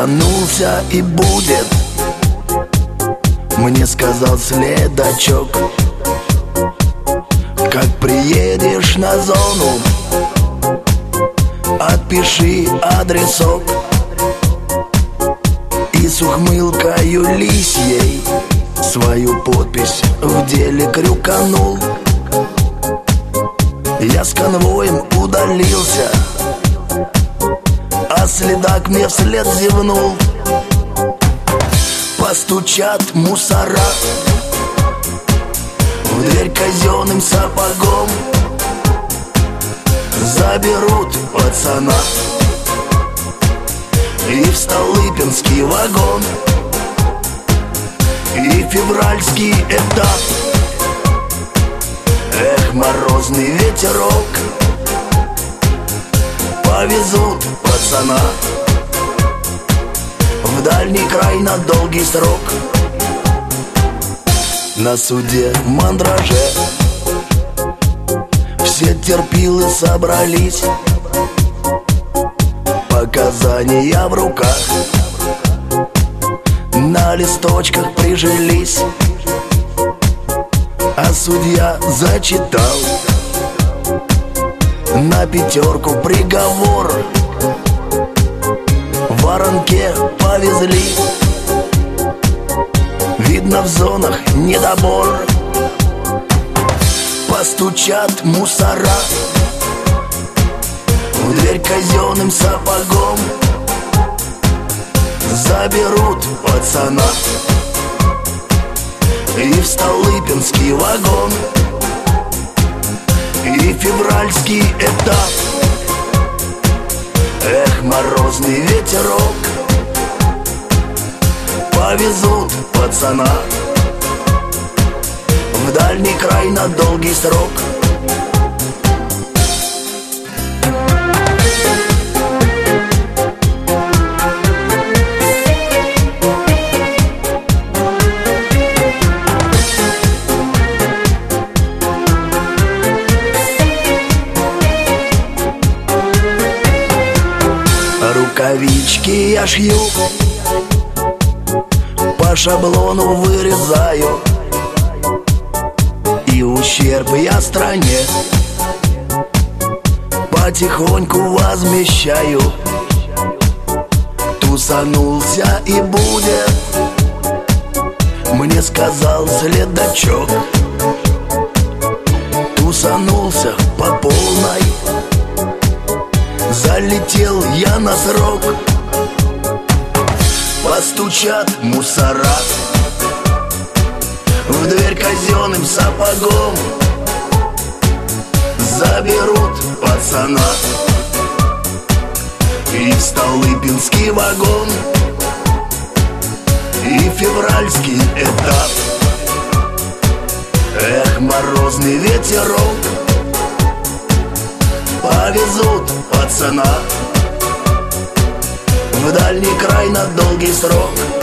Тусанулся и будет, мне сказал следачок. Как приедешь на зону, отпиши адресок. И с ухмылкою лисьей свою подпись в деле крюканул. Я с конвоем удалился, а следак мне вслед зевнул. Постучат мусора в дверь казенным сапогом, заберут пацана и в Столыпинский вагон. И февральский этап, эх, морозный ветерок, повезут пацана в дальний край на долгий срок. На суде в мандраже все терпилы собрались, показания в руках на листочках прижились. А судья зачитал на 5 приговор. В воронке повезли, видно в зонах недобор. Постучат мусора в дверь казенным сапогом, заберут пацана и в Столыпинский вагон. И февральский этап, эх, морозный ветерок, повезут пацана в дальний край на долгий срок. Рукавички я шью, по шаблону вырезаю, и ущерб я стране потихоньку возмещаю. Тусанулся и будет, мне сказал следачок. Тусанулся по полной, залетел я на срок. Постучат мусора в дверь казенным сапогом, заберут пацана и в Столыпинский вагон. И февральский этап, эх, морозный ветерок, повезут пацана в дальний край на долгий срок.